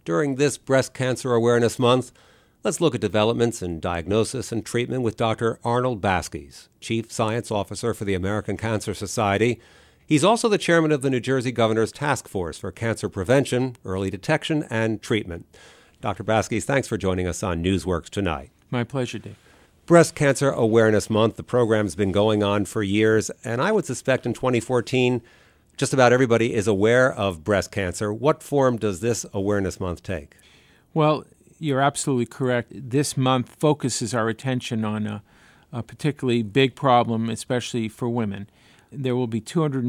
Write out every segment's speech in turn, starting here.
During this Breast Cancer Awareness Month, let's look at developments in diagnosis and treatment with Dr. Arnold Baskies, Chief Science Officer for the American Cancer Society. He's also the chairman of the New Jersey Governor's Task Force for Cancer Prevention, Early Detection, and Treatment. Dr. Baskies, thanks for joining us on Newsworks tonight. My pleasure, Dave. Breast Cancer Awareness Month, the program's been going on for years, and I would suspect in 2014, just about everybody is aware of breast cancer. What form does this Awareness Month take? Well, you're absolutely correct. This month focuses our attention on a particularly big problem, especially for women. There will be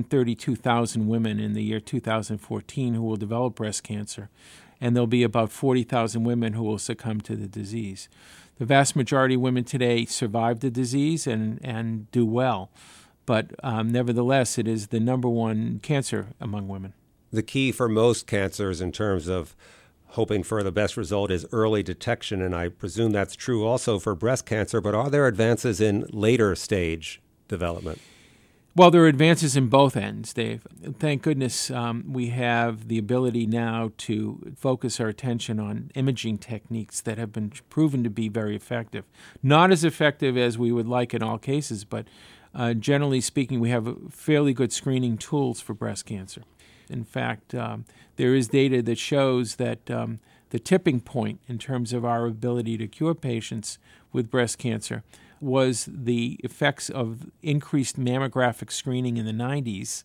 232,000 women in the year 2014 who will develop breast cancer, and there'll be about 40,000 women who will succumb to the disease. The vast majority of women today survive the disease and do well, but nevertheless, it is the number one cancer among women. The key for most cancers in terms of hoping for the best result is early detection, and I presume that's true also for breast cancer, but are there advances in later stage development? Well, there are advances in both ends, Dave. Thank goodness we have the ability now to focus our attention on imaging techniques that have been proven to be very effective. Not as effective as we would like in all cases, but generally speaking, we have fairly good screening tools for breast cancer. In fact, there is data that shows that the tipping point in terms of our ability to cure patients with breast cancer was the effects of increased mammographic screening in the 90s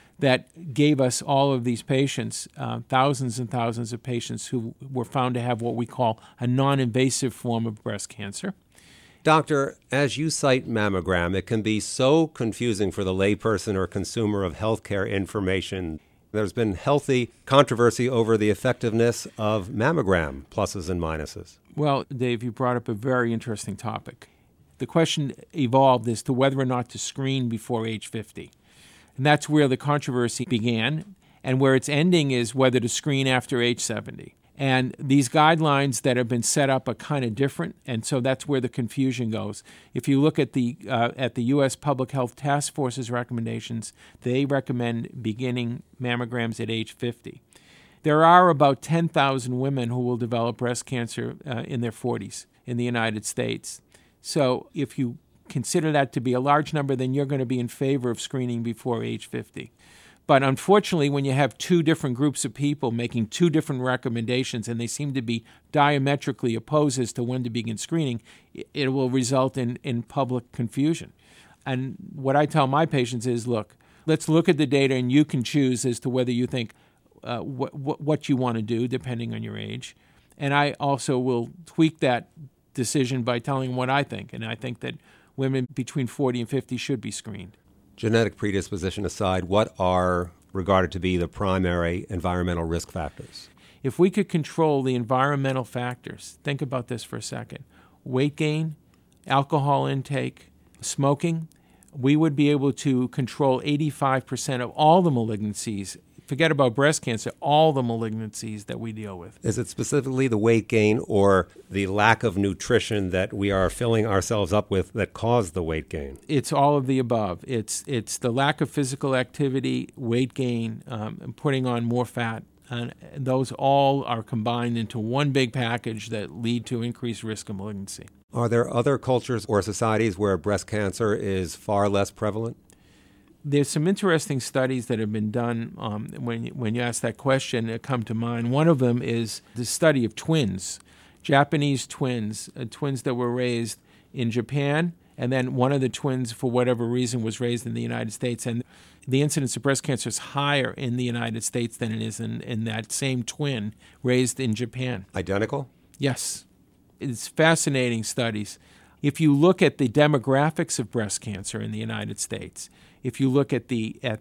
that gave us all of these patients, thousands and thousands of patients who were found to have what we call a non-invasive form of breast cancer. Doctor, as you cite mammogram, it can be so confusing for the layperson or consumer of healthcare information. There's been healthy controversy over the effectiveness of mammogram, pluses and minuses. Well, Dave, you brought up a very interesting topic. The question evolved as to whether or not to screen before age 50. And that's where the controversy began, and where it's ending is whether to screen after age 70. And these guidelines that have been set up are kind of different, and so that's where the confusion goes. If you look at the U.S. Public Health Task Force's recommendations, they recommend beginning mammograms at age 50. There are about 10,000 women who will develop breast cancer in their 40s in the United States. So if you consider that to be a large number, then you're going to be in favor of screening before age 50. But unfortunately, when you have two different groups of people making two different recommendations and they seem to be diametrically opposed as to when to begin screening, it will result in public confusion. And what I tell my patients is, look, let's look at the data and you can choose as to whether you think what you want to do depending on your age. And I also will tweak that decision by telling what I think. And I think that women between 40 and 50 should be screened. Genetic predisposition aside, what are regarded to be the primary environmental risk factors? If we could control the environmental factors, think about this for a second. Weight gain, alcohol intake, smoking, we would be able to control 85% of all the malignancies. Forget about breast cancer, all the malignancies that we deal with. Is it specifically the weight gain or the lack of nutrition that we are filling ourselves up with that caused the weight gain? It's all of the above. It's the lack of physical activity, weight gain, putting on more fat. And those all are combined into one big package that lead to increased risk of malignancy. Are there other cultures or societies where breast cancer is far less prevalent? There's some interesting studies that have been done when you ask that question that come to mind. One of them is the study of twins, Japanese twins, twins that were raised in Japan, and then one of the twins, for whatever reason, was raised in the United States. And the incidence of breast cancer is higher in the United States than it is in that same twin raised in Japan. Identical? Yes. It's fascinating studies. If you look at the demographics of breast cancer in the United States, if you look at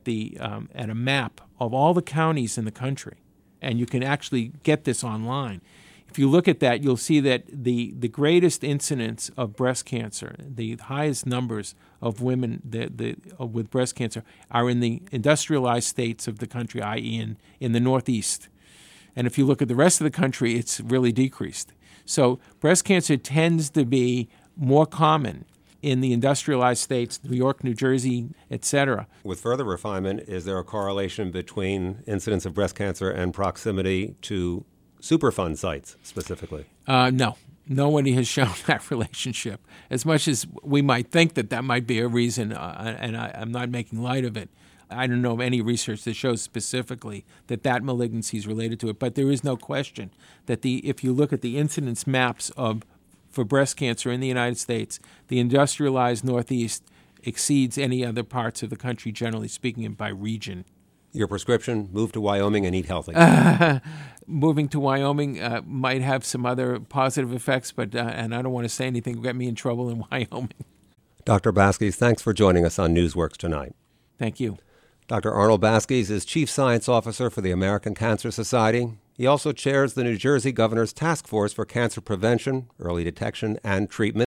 a map of all the counties in the country, and you can actually get this online, if you look at that, you'll see that the greatest incidence of breast cancer, the highest numbers of women with breast cancer, are in the industrialized states of the country, i.e. in the Northeast. And if you look at the rest of the country, it's really decreased. So breast cancer tends to be more common in the industrialized states, New York, New Jersey, etc. With further refinement, is there a correlation between incidence of breast cancer and proximity to Superfund sites specifically? No. Nobody has shown that relationship. As much as we might think that might be a reason, and I'm not making light of it, I don't know of any research that shows specifically that malignancy is related to it. But there is no question that if you look at the incidence maps for breast cancer in the United States, the industrialized Northeast exceeds any other parts of the country, generally speaking, and by region. Your prescription, move to Wyoming and eat healthy. Moving to Wyoming might have some other positive effects, but and I don't want to say anything to get me in trouble in Wyoming. Dr. Baskes, thanks for joining us on Newsworks tonight. Thank you. Dr. Arnold Baskes is Chief Science Officer for the American Cancer Society. He also chairs the New Jersey Governor's Task Force for Cancer Prevention, Early Detection, and Treatment.